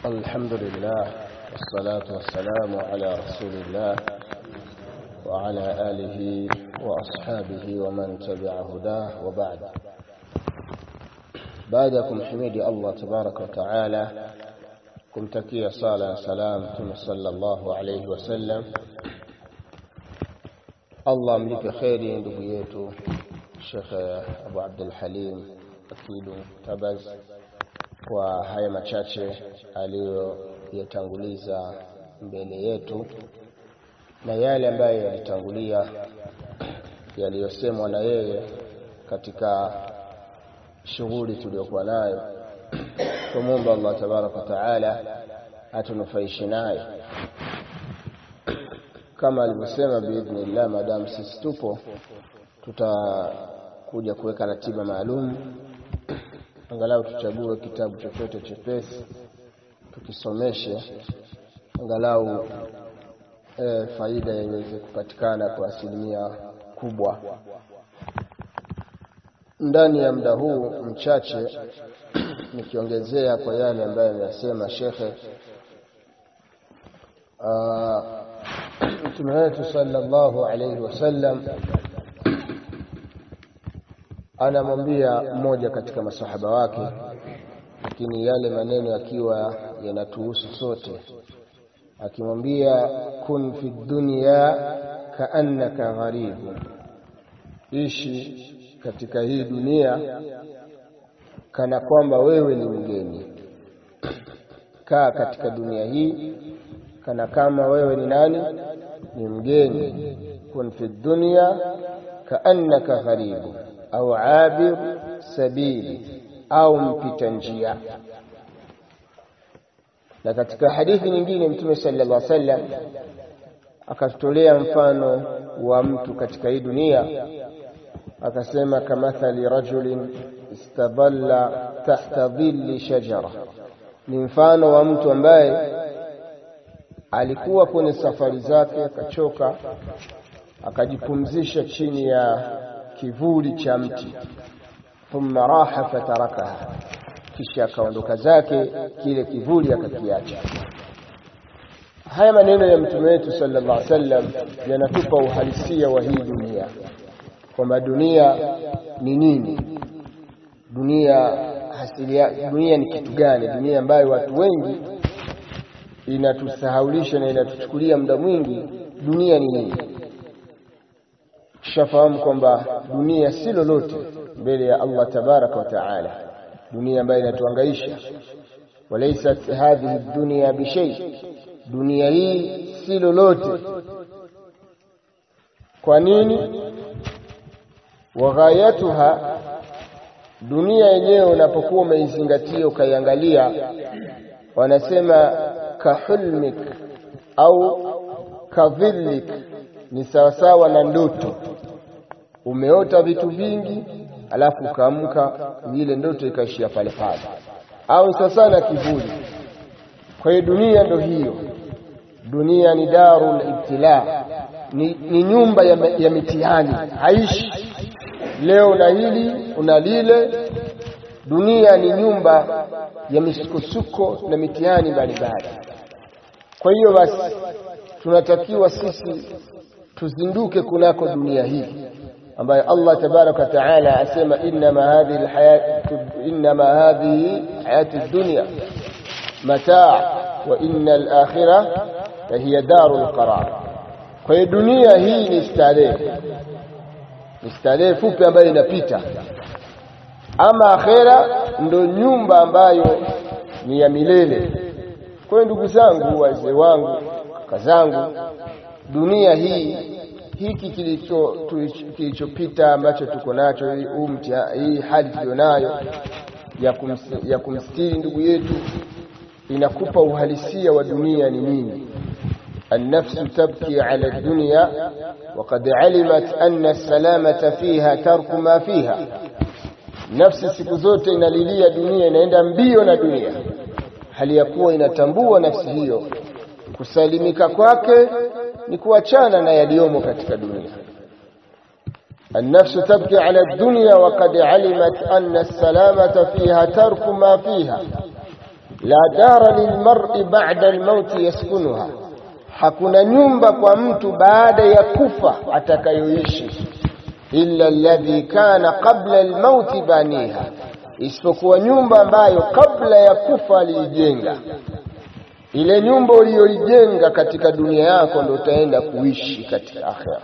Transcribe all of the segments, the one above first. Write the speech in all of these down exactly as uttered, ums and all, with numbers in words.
الحمد لله والصلاة والسلام على رسول الله وعلى آله وأصحابه ومن تبع هداه وبعد. بعدكم حميدي الله تبارك وتعالى kumtakia sala na salam Mtume sallallahu alayhi wasallam. Allah mlipe kheri ndugu yetu Sheikh Abu Abdul Halim Akidu Tabaz kwa haya machache aliyoyatanguliza mbele yetu na yale ambayo yalitangulia yaliyosemwa na yeye katika shughuli tuliyokuwa nayo. Tumuombe Allah tabaraka wa taala atunufaishe naye kama alivyosema biidhnillah. Madam sisi tupo, tutakuja kuweka ratiba maalum, angalau tuchague kitabu chochote chepesi tukisomeshe, angalau e, faida iweze kupatikana kwa asilimia kubwa ndani ya muda huu mchache. Nikiongezea kwa yale ambayo amesema shekhe, Mtume wetu sallallahu alayhi wasallam anamwambia mmoja katika masahaba wake, lakini yale maneno yakiwa yanatuhusu sote, akimwambia kun fi dunya kaannaka gharibu, ishi katika hii dunia kana kwamba wewe ni mgeni. Kaa katika dunia hii kana kama wewe ni nani? Ni mgeni. Kun fi dunya kaannaka gharibu au abir sabili, au mpita njia. Na katika hadithi nyingine Mtume sallallahu alaihi wasallam akatolea mfano wa mtu katika hii dunia, akasema kamathali rajulin istadalla tahta dhilli shajara, ni mfano wa mtu ambaye alikuwa kwenye safari zake akachoka, akajipumzisha chini ya kivuli cha mti. Thumma raha fatarakaha, kisha akaondoka zake, kile kivuli akakiacha. Haya maneno ya Mtume wetu sallallahu alaihi wasallam yanatupa uhalisia wa hii dunia, kwamba dunia ni nini, dunia hasilia, dunia ni kitu gani, dunia ambayo watu wengi inatusahaulisha na inatuchukulia muda mwingi. Dunia ni nini? Shafahamu kwamba dunia si lolote mbele ya Allah tabaraka wa taala, dunia ambayo inatuhangaisha. Walaysat hadhihi dunya bishay, dunia hii si lolote. Kwa nini? Waghayatuha, dunia yenyewe unapokuwa umeizingatia ukaiangalia, wanasema kahulmik au kadhillik, ni sawasawa na ndoto. Umeota vitu vingi alafu ukaamka, ile ndoto ikaishia pale pale, au sawasawa na kivuli. Kwa hiyo dunia ndio hiyo. Dunia ni darul ibtila, ni, ni nyumba ya, ya mitihani. Haishi leo una hili una lile. Dunia ni nyumba ya misukosuko na mitihani mbalimbali. Kwa hiyo basi tunatakiwa sisi tuzinduke kunako dunia hii ambayo Allah tabaraka wa taala asema inma hadhihi alhayatu inma hadhihi hayatu dunya mataa wa innal akhirah hiya darul qarar. Kwa hiyo dunia hii ni starehe, ni starehe fupi ambayo inapita. Ama akhera ndo nyumba ambayo ni ya milele. Kwa hiyo ndugu zangu, wazee wangu, kaka zangu, dunia hii, hiki kilicho kilichopita ambacho tuko nacho, hii hali tulionayo ya kumstiri, ya kumstiri ndugu yetu, inakupa uhalisia wa dunia ni nini. النفس تبكي على الدنيا وقد علمت أن السلامة فيها ترك ما فيها. Nafsi siku zote inalilia dunia, inaenda mbio na dunia, hali ya kuwa inatambua nafsi hiyo kusalimika kwake ni kuachana na yaliyomo katika dunia. النفس تبكي على الدنيا وقد علمت أن السلامة فيها ترك ما فيها. la dara lilmar'i ba'da almaut yaskunuha, hakuna nyumba kwa mtu baada ya kufa atakayoishi, illa alladhi kana qabla almaut baniha, isipokuwa nyumba ambayo kabla ya kufa alijenga. Ile nyumba uliyoijenga katika dunia yako ndio utaenda kuishi katika akhera.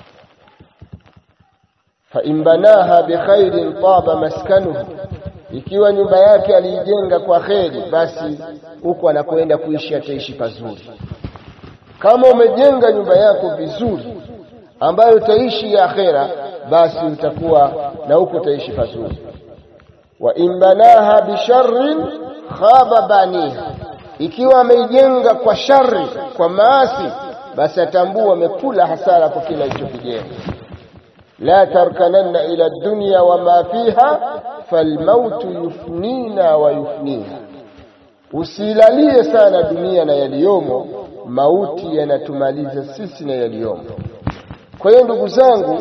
Fa in banaha bi khairin taba maskanuhu, ikiwa nyumba yake alijenga kwa khairi, basi huko anakoenda kuishi ataishi pazuri. Kama umejenga nyumba yako vizuri ambayo utaishi ya akhera, basi utakuwa na huko utaishi pazuri. Wa in banaha bi sharrin khaba baniha, ikiwa ameijenga kwa shari, kwa maasi, basi atambua amekula hasara kwa kila alichokijenga. La tarkananna ila dunya wa ma fiha falmautu yufnina wa yufniha, usilalie sana dunia na yaliyomo, mauti yanatumaliza sisi na yaliyomo. Kwa hiyo ndugu zangu,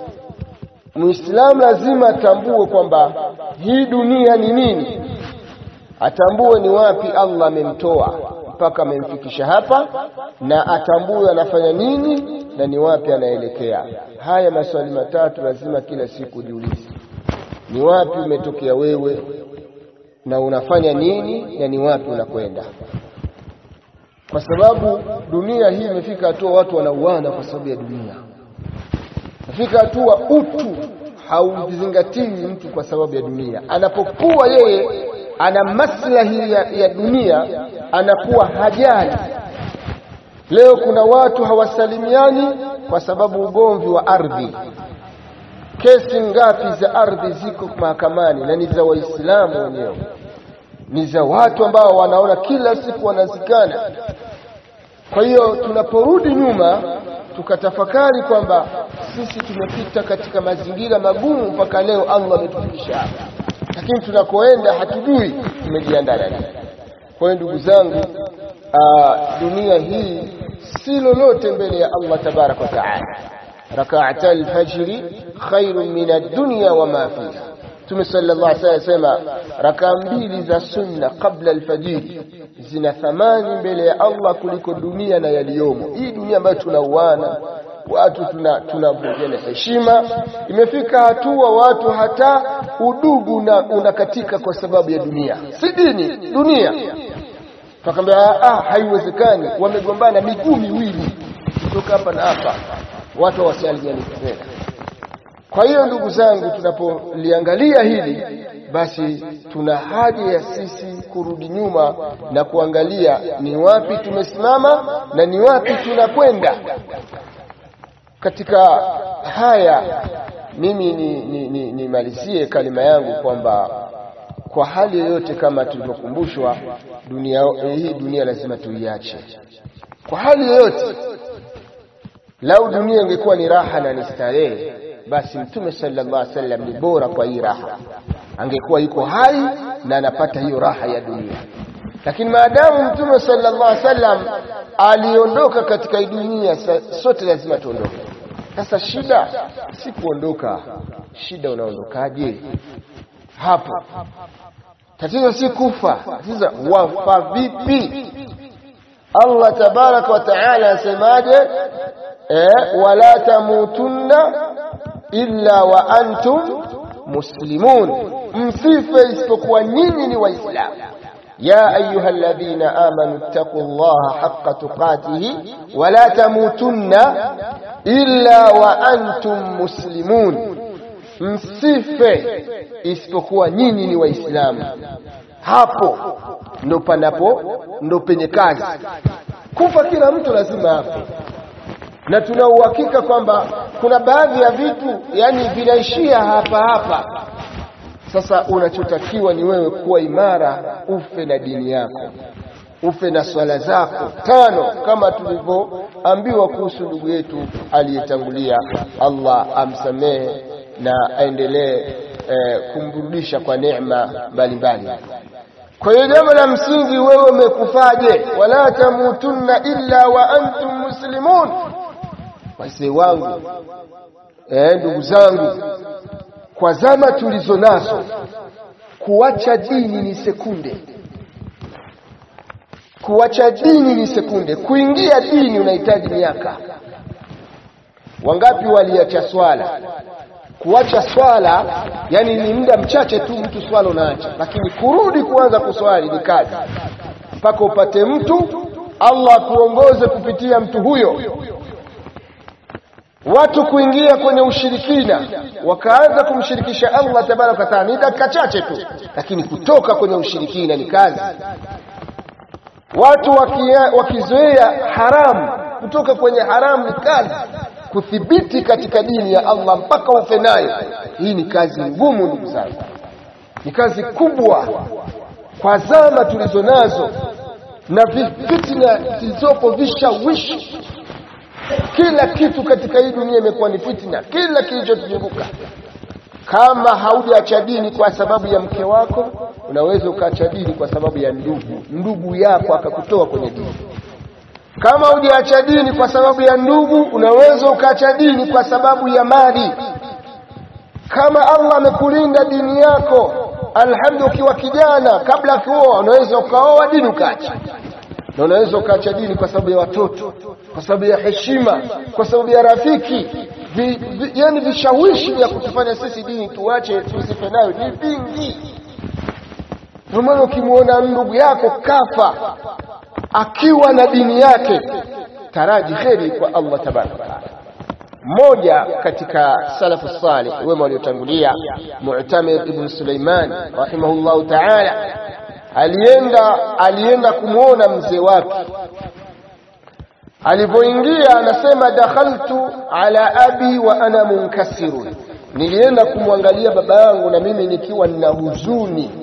Muislamu lazima atambue kwamba hii dunia ni nini, atambue ni wapi Allah amemtoa mpaka amemfikisha hapa, na atambue anafanya nini na ni wapi anaelekea. Haya maswali matatu lazima kila siku jiulize. Ni wapi umetokea wewe na unafanya nini, na ni wapi unakwenda? Kwa sababu dunia hii imefika hatua watu wanauana kwa sababu ya dunia. Imefika hatua utu hauzingatii mtu kwa sababu ya dunia. Anapokuwa yeye ana maslahi ya, ya dunia, anakuwa hajali. Leo kuna watu hawasalimiani kwa sababu ugomvi wa ardhi. Kesi ngapi za ardhi ziko mahakamani na ni za Waislamu wenyewe, ni za watu ambao wanaona kila siku wanazikana. Kwa hiyo tunaporudi nyuma tukatafakari kwamba sisi tumepita katika mazingira magumu mpaka leo Allah ametufikisha hapa, lakini tunakoenda hatujui tumejiandaa nini. Kwa hiyo ndugu zangu, dunia hii si lolote mbele ya Allah tabarak wa taala. Rak'ata al-fajr khairun min ad-dunya wa ma fiha. Mtume sallallahu alayhi wasallam raka mbili za sunna kabla al-fajr zina thamani mbele ya Allah kuliko dunia na yaliyomo. Hii dunia ambayo tunauana, watu tuna tunavunjana heshima, imefika hatua watu hata udugu na unakatika kwa sababu ya dunia, si dini, dunia. Tukamwambia ah, haiwezekani, wamegombana miguu miwili kutoka hapa na hapa, watu wasaliani tena. Kwa hiyo ndugu zangu, tunapoliangalia hili, basi tuna haja ya sisi kurudi nyuma na kuangalia ni wapi tumesimama na ni wapi tunakwenda. Katika haya mimi nimalizie ni, ni, ni kalima yangu kwamba kwa hali yoyote, kama tulivyokumbushwa, dunia hii dunia lazima tuiache kwa hali yoyote. Lau dunia ingekuwa ni raha na ni starehe, basi Mtume sallallahu alaihi wasallam ni bora kwa hii raha, angekuwa yuko hai na anapata hiyo raha ya dunia. Lakini maadamu Mtume sallallahu alaihi wasallam aliondoka katika hii dunia, sote lazima tuondoke. Sasa shida si kuondoka, shida unaondokaje hapo. Tatizo si kufa, tatizo wafa vipi. Allah tabaraka wa taala asemaje? eh wala tamutunna illa wa antum muslimun, msife isipokuwa nyinyi ni waislamu. ya ayyuhalladhina amanu taqullaha haqqa tuqatihi wala tamutunna illa wa antum muslimun, msife isipokuwa nyinyi ni waislamu. Hapo ndo panapo ndo penye kazi. Kufa kila mtu lazima hapo, na tuna uhakika kwamba kuna baadhi ya vitu yani vinaishia hapa hapa. Sasa unachotakiwa ni wewe kuwa imara, ufe na dini yako, ufe na swala zako tano, kama tulivyoambiwa kuhusu ndugu yetu aliyetangulia. Allah amsamehe na aendelee eh, kumburudisha kwa neema mbalimbali. Kwa hiyo jambo la msingi, wewe umekufaje? Wala tamutunna illa wa antum muslimun. Wazee wangu, eh, ndugu zangu, kwa zama tulizo nazo, kuacha dini ni sekunde. Kuacha dini ni sekunde, kuingia dini unahitaji miaka. Wangapi waliacha swala? Kuacha swala yani ni muda mchache tu mtu swala unaacha, lakini kurudi kuanza kuswali ni kazi. Mpaka upate mtu Allah kuongoze kupitia mtu huyo. Watu kuingia kwenye ushirikina wakaanza kumshirikisha Allah tabaraka wa taala ni dakika chache tu, lakini kutoka kwenye ushirikina ni kazi. Watu wakizoea haramu, kutoka kwenye haramu ni kazi. Kuthibiti katika dini ya Allah mpaka ufe nayo, hii ni kazi ngumu ndugu zangu, ni kazi kubwa kwa zama tulizonazo na fitna zilizopo, vishawishi. Kila kitu katika hii dunia imekuwa ni fitna, kila kilichotuzunguka. Kama haujaacha dini kwa sababu ya mke wako, unaweza ukaacha dini kwa sababu ya ndugu ndugu yako akakutoa kwenye dini. Kama hujaacha dini kwa sababu ya ndugu, unaweza ukaacha dini kwa sababu ya mali. Kama Allah amekulinda dini yako, alhamdulillah, ukiwa kijana kabla kuoa unaweza ukaoa dini ukaacha. Na unaweza ukaacha dini kwa sababu ya watoto, kwa sababu ya heshima, kwa sababu ya rafiki. Vi, vi, yani vishawishi vya kutufanya sisi dini tuache tusife nayo ni vingi. Ndio maana ukimuona ndugu yako kafa akiwa na dini yake, taraji kheri kwa Allah tabaraka wa taala. Mmoja katika salafu salih wema waliotangulia, Mu'tamir ibn Sulaiman rahimahullahu ta'ala, alienda alienda kumuona mzee wake. Alipoingia anasema, dakhaltu ala abi wa ana munkasirun, nilienda kumwangalia baba yangu na mimi nikiwa nina huzuni.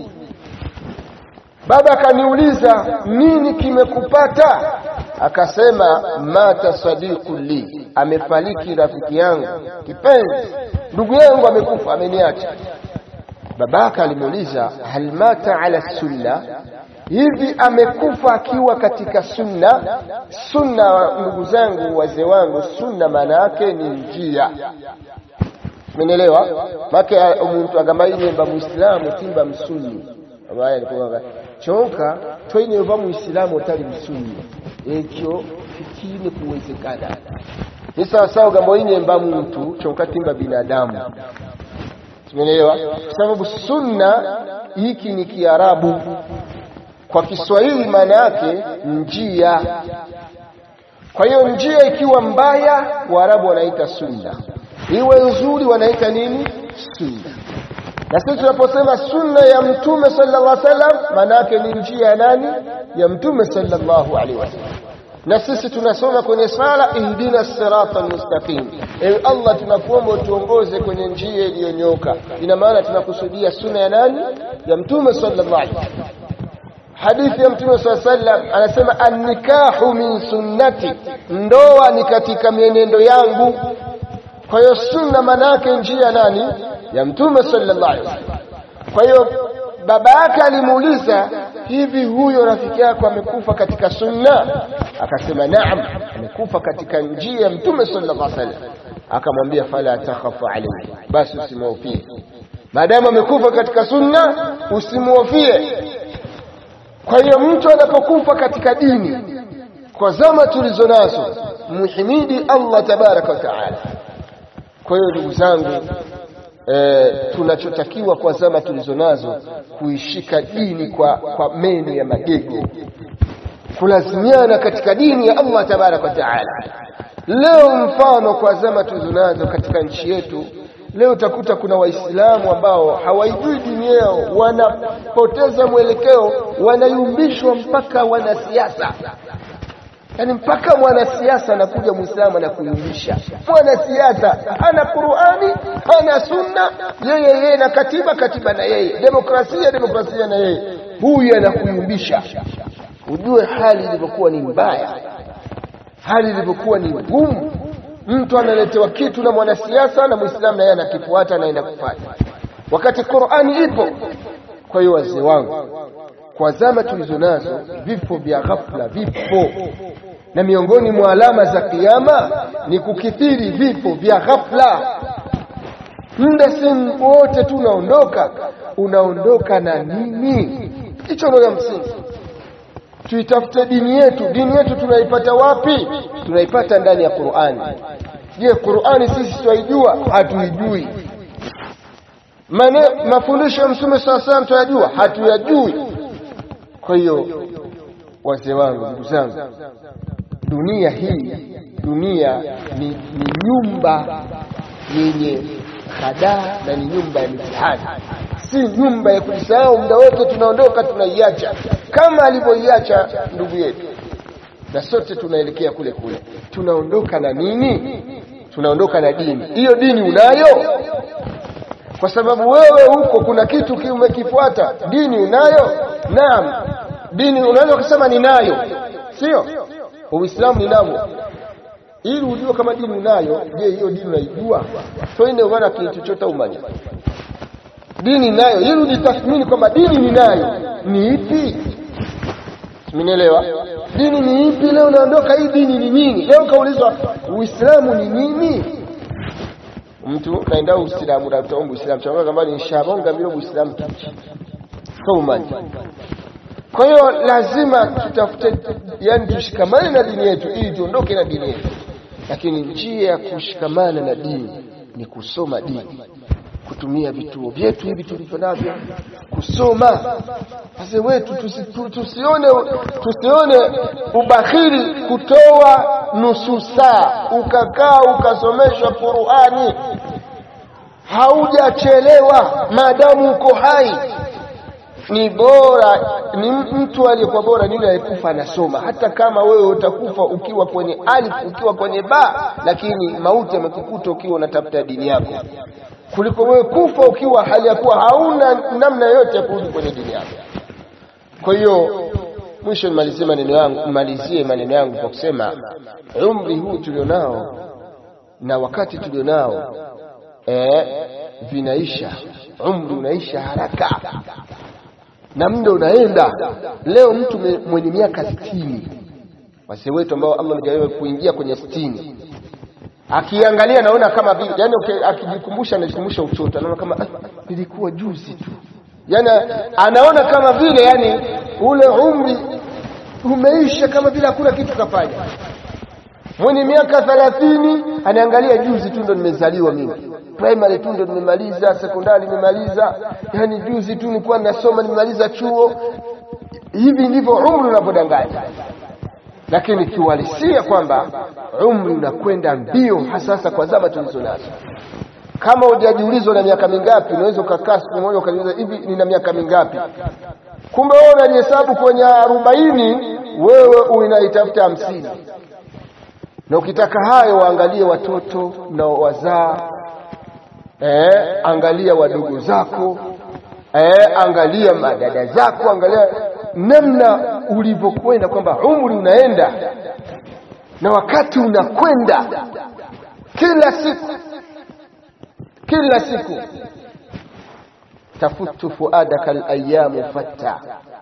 Baba akaniuliza, nini kimekupata? Akasema, mata sadiqu li, amefariki rafiki yangu kipenzi, ndugu yangu amekufa, ameniacha. Babaka alimuuliza, hal mata ala sunna, hivi amekufa akiwa katika sunna? Sunna ndugu zangu, wazee wangu, sunna maana yake ni njia. Umeelewa? Maka mtu agamba ile mba muislamu timba msunni. Abaya alikuwa chonka toine uva muislamu otali msunni. Ekyo fikine kuwezekana. Ni sawa sawa gamba ine mba mtu chonka timba binadamu. Umeelewa? Kwa sababu sunna hiki ni Kiarabu. Kwa Kiswahili maana yake njia. Kwa hiyo njia ikiwa mbaya, Waarabu wanaita sunna. Iwe nzuri wanaita nini? Sunna. Na sisi tunaposema sunna ya Mtume sallallahu alaihi wasallam, maana yake ni njia ya nani? Ya Mtume sallallahu alaihi wasallam. Na sisi tunasoma kwenye sala, ihdina siratal mustaqim, ewe Allah tunakuomba tuongoze kwenye njia iliyonyoka. Ina maana tunakusudia sunna ya nani? Ya Mtume sallallahu alaihi wasallam. Hadithi ya Mtume sallallahu alaihi wasallam anasema, an-nikahu min sunnati, ndoa ni katika mienendo yangu. Kwa hiyo sunna maana yake njia nani? Ya Mtume sallallahu alaihi wasallam. Kwa hiyo baba yake alimuuliza, hivi huyo rafiki yako amekufa katika sunna? Akasema naam, amekufa katika njia ya Mtume sallallahu alaihi wasallam. Akamwambia, fala takhafu alayhi, basi usimhofie. Maadamu amekufa katika sunna, usimhofie. Kwa hiyo mtu anapokufa katika dini, kwa zama tulizonazo, muhimidi Allah tabaraka wa taala. Kwa hiyo ndugu zangu, e, tunachotakiwa kwa zama tulizonazo kuishika dini kwa kwa meno ya magego, kulazimiana katika dini ya Allah tabaraka wa taala. Leo mfano kwa zama tulizonazo katika nchi yetu, leo utakuta kuna Waislamu ambao hawaijui dini yao, wanapoteza mwelekeo, wanayumbishwa mpaka wanasiasa. Yaani mpaka mwanasiasa anakuja Muislamu na kuyumbisha. Mwanasiasa ana Qur'ani, ana sunna, yeye yeye na katiba, katiba na yeye, demokrasia, demokrasia na yeye. Huyu anakuyumbisha. Ujue hali ilivyokuwa ni mbaya, hali ilivyokuwa ni ngumu. Mtu analetewa kitu na mwanasiasa na Muislamu na yeye anakifuata na anaenda kufuata, wakati Qur'ani ipo. Kwa hiyo wazee wangu, kwa zama tulizonazo, vifo vya ghafla vipo, na miongoni mwa alama za kiyama ni kukithiri vifo vya ghafla. Muda si wote tu unaondoka, unaondoka na nini? Hicho ndio msingi. tuitafute dini yetu. Dini yetu tunaipata wapi? Tunaipata ndani ya Qur'ani. Je, Qur'ani sisi tuijua? Hatuijui. Mane mafundisho ya Mtume sallallahu alayhi wasallam tunajua? Hatuyajui. Kwa hiyo wazee wangu, ndugu zangu, dunia hii dunia ni, ni nyumba yenye hadaa na ni nyumba ya mitihani, si nyumba ya kujisahau muda wote tunaondoka tunaiacha kama alivyoiacha ndugu yetu. Na sote tunaelekea kule kule. Tunaondoka na nini? Tunaondoka na dini. Hiyo dini unayo? Kwa sababu wewe huko kuna kitu kiumekifuata. Dini unayo? Naam. Dini unaweza kusema ninayo. Sio? Uislamu ninao. Ili ujue kama dini unayo, je, hiyo dini unaijua? Twende bwana kitu chochote umanya. Dini nayo, ili ujitathmini kwamba dini ninayo ni ipi? Mnielewa? Dini ni ipi? Leo unaondoka, hii dini ni nini? Leo kaulizwa Uislamu ni nini? Mtu naenda Uislamu na utaomba Uislamu, chama kama ni shabonga bila Uislamu kichi. Kwa umani. Kwa hiyo lazima tutafute, yani tushikamane na dini yetu ili tuondoke na dini yetu. Lakini njia ya kushikamana na dini ni kusoma dini, kutumia vituo vyetu hivi tulivyo navyo kusoma. Wazee wetu tusione tusione ubakhili kutoa nusu saa ukakaa ukasomeshwa Qur'ani. Haujachelewa maadamu uko hai. Ni bora, ni mtu aliyekuwa bora ni yule aliyekufa anasoma. Hata kama wewe utakufa ukiwa kwenye alif, ukiwa kwenye ba, lakini mauti yamekukuta ukiwa unatafuta dini yako, kuliko wewe kufa ukiwa hali ya kuwa hauna namna yote ya kurudi kwenye dini yako. Kwa hiyo mwisho nimalizie maneno yangu, malizie maneno yangu kwa kusema umri huu tulionao na wakati tulionao eh vinaisha. Umri unaisha haraka na muda unaenda. Leo mtu mwenye miaka sitini, wazee wetu ambao Allah amejalia kuingia kwenye sitini, akiangalia naona kama vile, yani akijikumbusha anajikumbusha utoto, anaona kama nilikuwa juzi tu, yani anaona kama vile yani ule umri umeisha, kama vile hakuna kitu kafanya. Mwenye miaka thelathini anaangalia juzi tu ndo nimezaliwa mimi, primary tu ndo nimemaliza, sekondari nimemaliza, yani juzi tu nilikuwa nasoma nimemaliza chuo. Hivi ndivyo umri unapodanganya. Lakini kiuhalisia kwamba umri unakwenda mbio, hasa kwa zama tulizo nazo. Kama hujajiulizwa na miaka mingapi, unaweza ukakaa siku moja ukajiuliza, hivi nina miaka mingapi? Kumbe wewe unajihesabu kwenye arobaini, wewe unaitafuta hamsini. Na ukitaka hayo waangalie watoto na wazaa, eh angalia wadogo zako, eh angalia madada zako, angalia namna ulivyokwenda, kwamba umri unaenda na wakati unakwenda kila siku kila siku. Tafutu fuadaka al-ayyamu fatta.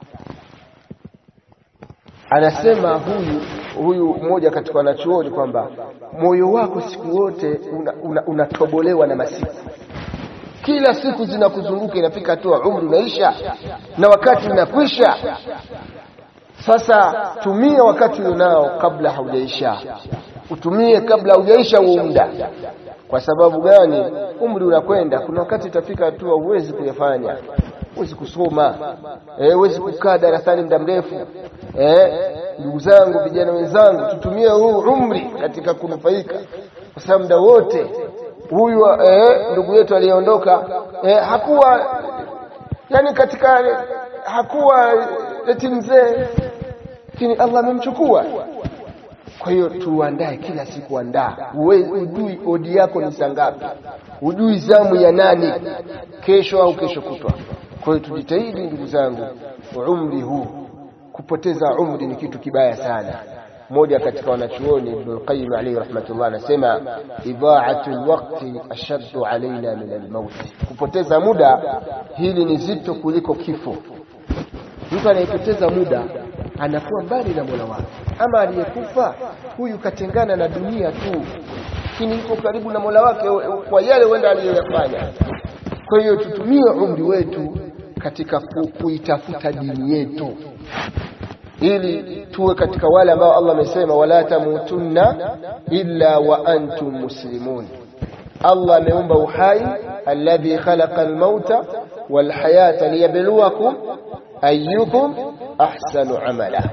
Anasema huyu huyu mmoja katika wanachuoni kwamba moyo wako siku wote unatobolewa una, una na masiku. Kila siku zinakuzunguka, inafika tu umri unaisha na wakati unakwisha. Sasa tumia wakati unao kabla haujaisha. Utumie kabla haujaisha huo muda. Kwa sababu gani? Umri unakwenda, kuna wakati itafika tu huwezi kuyafanya. Huwezi kusoma, eh huwezi kukaa darasani muda mrefu. Eh ndugu zangu, vijana wenzangu, tutumie huu umri katika kunufaika. Kwa sababu muda wote huyu eh ndugu yetu aliondoka, eh hakuwa yani katika hakuwa eti mzee, lakini Allah amemchukua. Kwa hiyo tuandae kila siku, andaa. Ujui odi yako ni sangapi, ujui zamu ya nani kesho au kesho kutwa. Kwa hiyo tujitahidi ndugu zangu, umri huu, kupoteza umri ni kitu kibaya sana. Mmoja katika wanachuoni Ibn Qayyim alayhi rahmatullah anasema idha'atul waqti ashaddu alaina min al-maut. Kupoteza muda hili ni zito kuliko kifo. Mtu anayepoteza muda anakuwa mbali na Mola wake. Ama aliyekufa, huyu katengana na dunia tu, lakini yuko karibu na Mola wake kwa yale wenda aliyoyafanya. Kwa hiyo tutumie umri wetu katika kuitafuta dini yetu. ili tuwe katika wale ambao Allah amesema wala tamutunna illa wa antum muslimun. Allah ameumba uhai, alladhi khalaqa almauta walhayata liyabluwakum ayyukum ahsanu amala.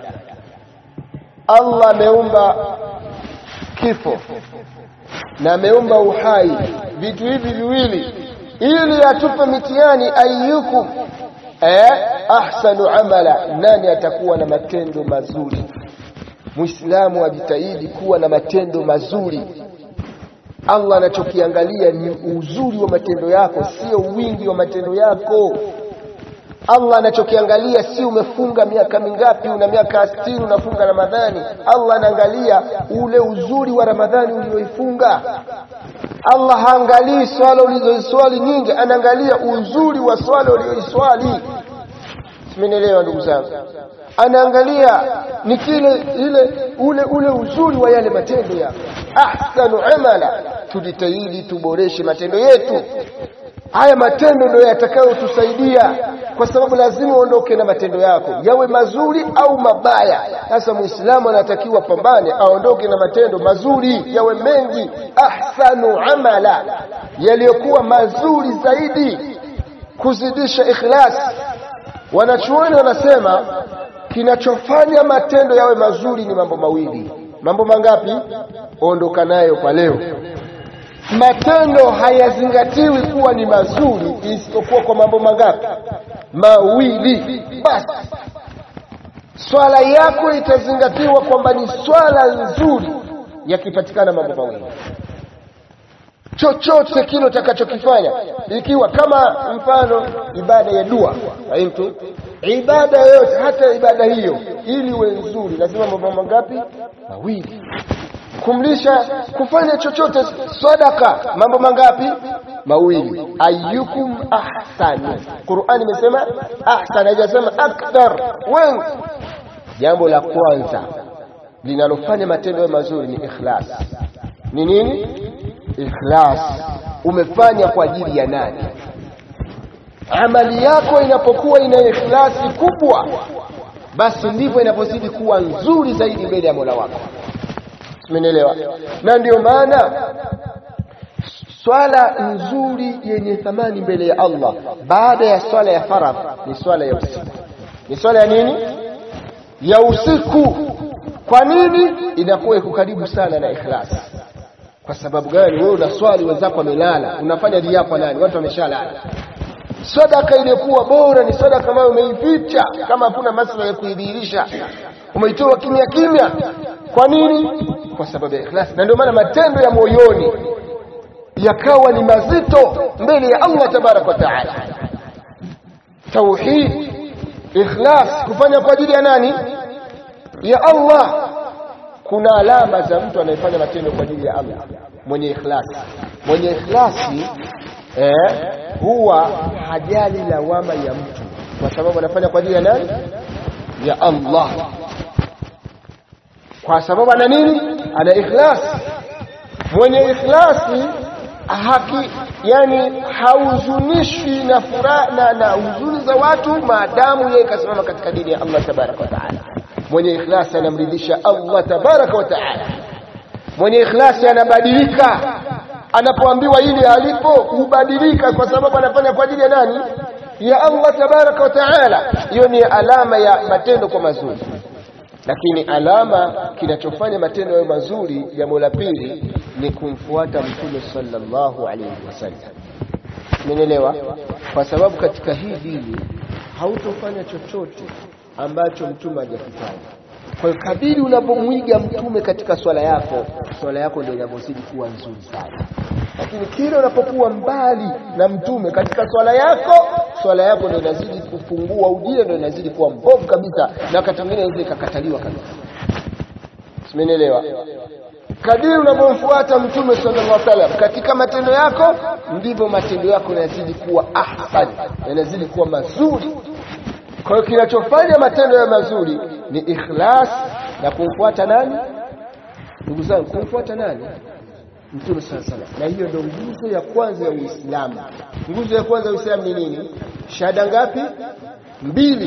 Allah ameumba kifo na ameumba uhai, vitu hivi viwili ili atupe mitihani, ayyukum eh ahsanu amala, nani atakuwa na matendo mazuri. Muislamu ajitahidi kuwa na matendo mazuri. Allah anachokiangalia ni uzuri wa matendo yako, sio wingi wa matendo yako. Allah anachokiangalia si umefunga miaka mingapi, una miaka sitini unafunga Ramadhani. Allah anaangalia ule uzuri wa Ramadhani ulioifunga. Allah haangalii swala ulizoiswali nyingi, anaangalia uzuri wa swala ulioiswali. Simenielewa ndugu zangu? Anaangalia ni kile ile ule ule uzuri wa yale matendo yako. Ahsanu amala, tujitahidi tuboreshe matendo yetu. Haya matendo ndio yatakayotusaidia, kwa sababu lazima uondoke na matendo yako yawe mazuri au mabaya. Sasa Muislamu anatakiwa pambane aondoke na matendo mazuri yawe mengi. Ahsanu amala, yaliyokuwa mazuri zaidi, kuzidisha ikhlas. Wanachuoni wanasema kinachofanya matendo yawe mazuri ni mambo mawili. Mambo mangapi? Ondoka nayo kwa leo. Matendo hayazingatiwi kuwa ni mazuri isipokuwa kwa mambo mangapi? Mawili basi. Swala yako itazingatiwa kwamba ni swala nzuri yakipatikana mambo mawili. Chochote kile utakachokifanya, ikiwa kama mfano ibada ya dua, mtu ibada yote, hata ibada hiyo ili iwe nzuri lazima mambo mangapi? Mawili. Kumlisha, kufanya chochote, sadaka, mambo mangapi? Mawili. Ayyukum ahsan, Qur'ani imesema ahsan, haijasema akthar, wengi. Jambo la kwanza linalofanya matendo yawe mazuri ni ikhlas. Ni nini? Ikhlas. Umefanya kwa ajili ya nani? Amali yako inapokuwa ina ikhlasi kubwa, basi ndivyo inapozidi kuwa nzuri zaidi mbele ya Mola wako. Umeelewa? Na ndio maana swala nzuri yenye thamani mbele ya Allah baada ya swala ya faradhi ni swala ya usiku. Ni swala ya nini? Ya usiku. Kwa nini? Inakuwa iko karibu sana na ikhlas. Kwa sababu gani? Wewe unaswali, wenzako wamelala, unafanya riya kwa nani? Watu wameshalala. Sadaka ilikuwa bora ni sadaka ambayo umeificha, kama hakuna maslaha ya kuidhihirisha, umeitoa kimya kimya. Kwa nini? Kwa sababu ya ikhlas. Na ndio maana matendo ya moyoni yakawa ni mazito mbele ya Allah tabaraka wa taala. Tauhid, ikhlas, kufanya kwa ajili ya nani? Ya Allah. Kuna alama za mtu anayefanya matendo kwa ajili ya Allah, mwenye ikhlas. Mwenye ikhlasi eh huwa hajali lawama ya mtu, kwa sababu anafanya kwa ajili ya nani? Ya Allah. Kwa sababu ana nini? Ana ikhlas. Mwenye ikhlasi haki, yani hauzunishwi na furaha na, na huzuni za watu maadamu yeye kasimama katika dini ya Allah tabaraka wa taala. Mwenye ikhlasi anamridhisha Allah tabaraka wa taala. Mwenye ikhlasi anabadilika anapoambiwa ili alipo, hubadilika kwa sababu anafanya kwa ajili ya nani? Ya Allah tabaraka wa taala. Hiyo ni alama ya matendo kwa mazuri. Lakini alama kinachofanya matendo yawe mazuri, jambo la pili ni kumfuata Mtume sallallahu alaihi wasallam. Umeelewa? Kwa sababu katika hii dini hautofanya chochote ambacho Mtume hajakifanya. Kwa hiyo kadiri unapomwiga Mtume katika swala yako, swala yako ndio inazidi kuwa nzuri sana. Lakini kila unapokuwa mbali na Mtume katika swala yako, swala yako ndio inazidi kupungua, ujira ndio inazidi kuwa mbovu kabisa, na wakati mwingine inaweza ikakataliwa kabisa. Umeelewa? Kadiri unapomfuata Mtume sallallahu alaihi wasallam katika matendo yako, ndivyo matendo yako yanazidi kuwa ahsan, yanazidi kuwa mazuri. Kwa hiyo kinachofanya matendo ya mazuri ni ikhlas na kumfuata nani? Ndugu zangu, kumfuata nani? Mtume sallallahu alaihi wasallam. Na hiyo ndio nguzo ya kwanza ya Uislamu. Nguzo ya kwanza ya Uislamu ni nini? Shahada ngapi? Mbili.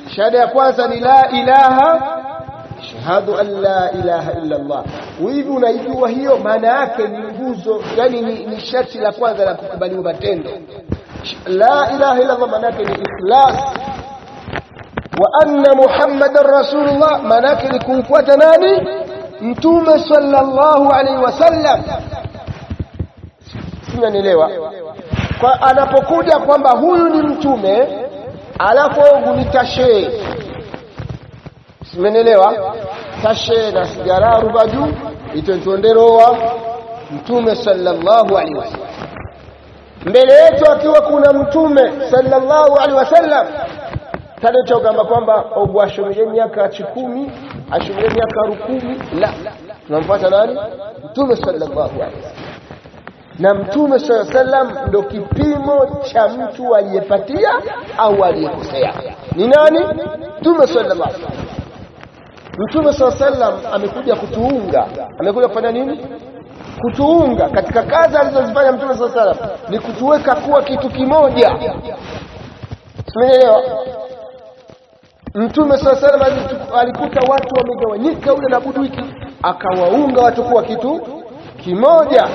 shahada ya kwanza ni la ilaha, shahadu an la ilaha illa Allah. Hivi unaijua hiyo maana yake ni nguzo, yani ni, ni sharti la kwanza la kukubaliwa matendo. La ilaha illa Allah maana yake ni ikhlas. Wa anna Muhammadar Rasulullah maana yake ni kumfuata nani? Mtume sallallahu alaihi wasallam. Simenielewa? Kwa anapokuja kwamba huyu ni mtume alafu unitashe, simenielewa? Tashe na sigara rubaju itontonderoa mtume sallallahu alaihi wasallam. Mbele yetu akiwa kuna mtume sallallahu alaihi wasallam, tarecho kama kwamba obwashomye miaka kumi, ashomye miaka kumi, la, tunamfuata nani? Mtume sallallahu alaihi wasallam. Na mtume sallallahu alaihi wasallam ndio kipimo cha mtu aliyepatia au aliyekosea. Ni nani? Mtume sallallahu alaihi wasallam. Mtume sallallahu alaihi wasallam amekuja kutuunga. Amekuja kufanya nini? Kutuunga. Katika kazi alizozifanya mtume sallallahu alaihi wasallam ni kutuweka kuwa kitu kimoja. Umeelewa? Mtume sallallahu alaihi wasallam alikuta watu wamegawanyika, yule anaabudu hiki, akawaunga watu kuwa kitu kimoja.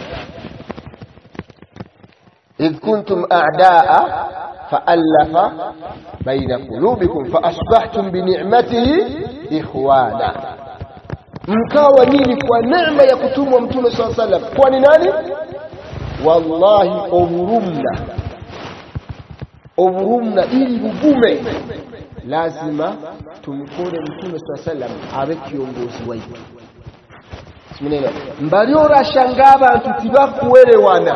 إذ كنتم أعداء فألف بين قلوبكم فأصبحتم بنعمته إخوانا. mkawa nini kwa neema ya kutumwa mtume sallallahu alaihi wasallam. Kwa ni nani? Wallahi ovurumna ovurumna ili ugume lazima tumkore mtume sallallahu alaihi wasallam awe kiongozi wetu. Simenelewa? Mbaliora shangaba tutibakuelewana.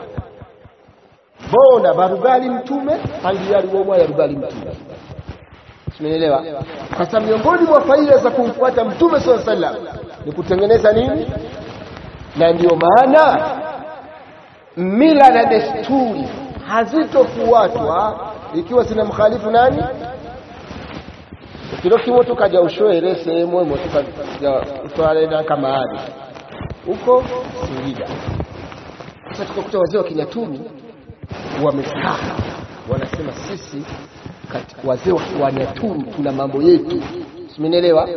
Bona barugali mtume angiyali womwa ya rugali mtume. Simenelewa? Sasa miongoni mwa faida za kumfuata mtume sallallahu alaihi wasallam ni kutengeneza nini? Na ndio maana mila na desturi hazitofuatwa ikiwa zina mkhalifu nani? Kilo kimoto kaja ushoere sehemu moto kaja utwale na kama hadi huko Singida. Sasa tukakuta wazee wa Kinyatumi wamekaa wanasema sisi wazee wa Nyaturu tuna mambo yetu. Simenielewa?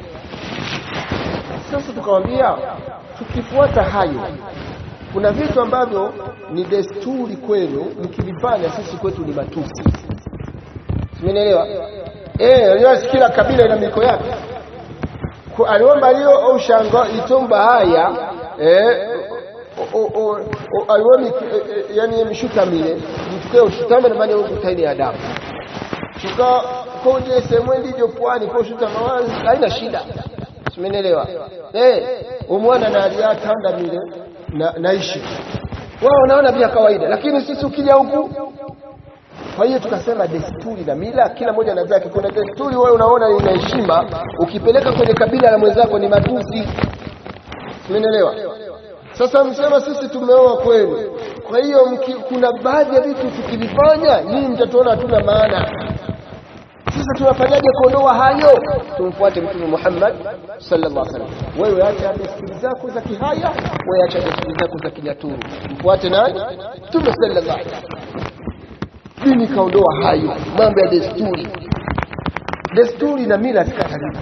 Sasa tukamwambia tukifuata hayo kuna vitu ambavyo ni desturi kwenu, mkivifanya sisi kwetu ni matusi. Simenielewa? Eh, leo kila kabila ina miko yake. Kwa aliomba leo ushanga itomba haya eh o o aliwami yani mshuka mile mtukao ushutama na mani ukutaini adabu. Shuka koje semwendi jo pwani kwa shuta mawazi haina shida. Simenielewa? Eh, umwana na aliata anda mile na naishi. Wao wanaona vya kawaida, lakini sisi ukija huku. Kwa hiyo tukasema desturi na mila kila mmoja na zake. Kuna desturi wewe unaona ina heshima, ukipeleka kwenye kabila la mwenzako ni matusi. Simenielewa? Sasa msema sisi tumeoa kwenu. Kwa hiyo kuna baadhi ya vitu tukivifanya nyinyi mtatuona hatuna maana. Sasa tunafanyaje kuondoa hayo? Tumfuate Mtume Muhammad sallallahu alaihi wasallam. Wewe acha desturi zako za kihaya, wewe acha desturi zako za Kinyaturu. Mfuate nani? Mtume sallallahu alaihi wasallam. Dini kaondoa hayo mambo ya desturi. Desturi na mila zikataliwa.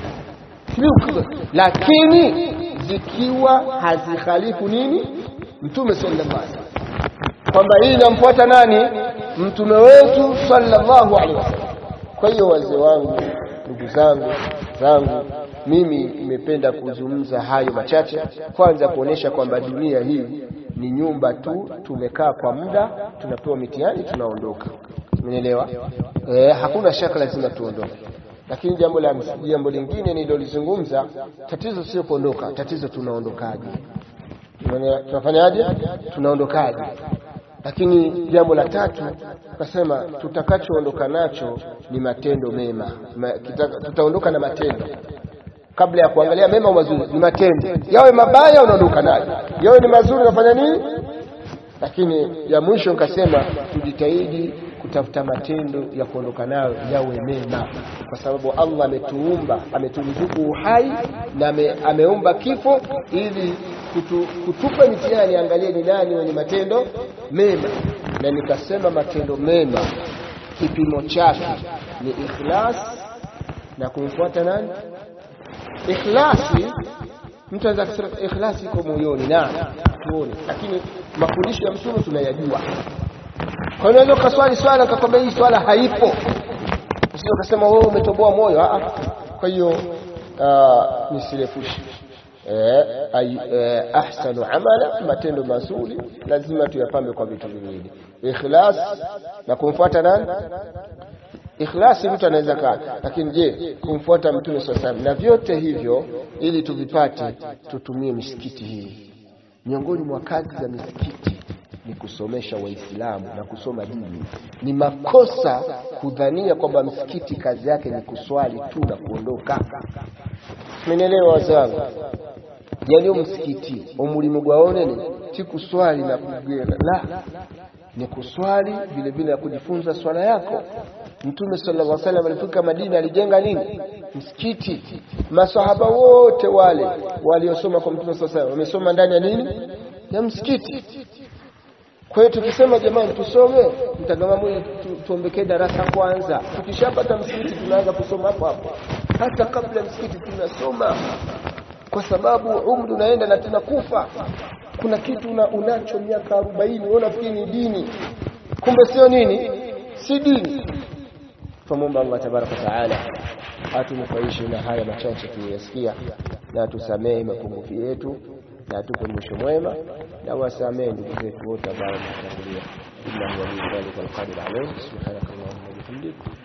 Lakini zikiwa hazikhalifu nini? Mtume sallallahu alaihi wasallam. Kwamba hii inamfuata nani? Mtume wetu sallallahu alaihi wasallam. Kwa hiyo wazee wangu, ndugu zangu, zangu, mimi nimependa kuzungumza hayo machache. Kwanza kuonesha kwamba dunia hii ni nyumba tu, tumekaa kwa muda, tunapewa mitihani, tunaondoka. Umeelewa? Eh, hakuna shaka lazima tuondoke. Lakini jambo la jambo lingine nililozungumza, tatizo sio kuondoka, tatizo tunaondokaje. Tunafanyaje? Tunaondokaje? Lakini jambo la tatu tukasema tutakachoondoka nacho ni matendo mema. Ma, tutaondoka na matendo. Kabla ya kuangalia mema au mazuri, ni matendo. Yawe mabaya unaondoka nayo. Yawe ni mazuri unafanya nini? Lakini ya mwisho nikasema tujitahidi kutafuta matendo ya kuondoka nayo yawe mema, kwa sababu Allah ametuumba, ameturuzuku uhai na ame, ameumba kifo ili kutu, kutupa mitihani, angalie ni nani wenye matendo mema. Na nikasema matendo mema kipimo chake ni ikhlas na kumfuata nani? Ikhlasi, mtu anaweza kusema ikhlasi iko moyoni na tuone, lakini mafundisho ya Mtume tunayajua. Kwa hiyo unaweza kuswali swala akakwambia hii swala haipo, usije ukasema wewe umetoboa moyo. Ah, kwa hiyo nisirefushi. eh, eh ahsanu amala, matendo mazuri lazima tuyapambe kwa vitu viwili, ikhlas na kumfuata nani? Ikhlasi mtu anaweza kaa, lakini je kumfuata Mtume sallallahu alaihi wasallam? Na vyote hivyo ili tuvipate tutumie misikiti hii. Miongoni mwa kazi za misikiti ni kusomesha Waislamu na kusoma dini. Ni makosa kudhania kwamba msikiti kazi yake ni kuswali tu na kuondoka. Mmenielewa wazangu? Yaliyo msikiti umulimu gwaone ni si kuswali na kugenda, la, ni kuswali vile vile na kujifunza swala yako. Mtume sallallahu alaihi wasallam alifika Madina alijenga nini? Msikiti. Masahaba wote wale waliosoma kwa Mtume sallallahu alaihi wasallam wamesoma ndani ya nini? Ya msikiti. Kwa hiyo tukisema jamani tusome, mtazamamu tuombeke darasa kwanza. Tukishapata msikiti tunaanza kusoma hapo hapo. Hata kabla msikiti tunasoma, kwa sababu umri unaenda na tunakufa. Kuna kitu una unacho miaka arobaini unaona fikiri ni dini, kumbe sio nini? Si dini. Tumomba Allah tabaraka taala atunufaishe na haya machache tuliyosikia, na tusamehe mapungufu yetu, na atupe mwisho mwema, na wasamehe ndugu zetu wote ambao wametangulia. Inna lillahi wa inna ilaihi raji'un. Subhanakallahumma wa bihamdika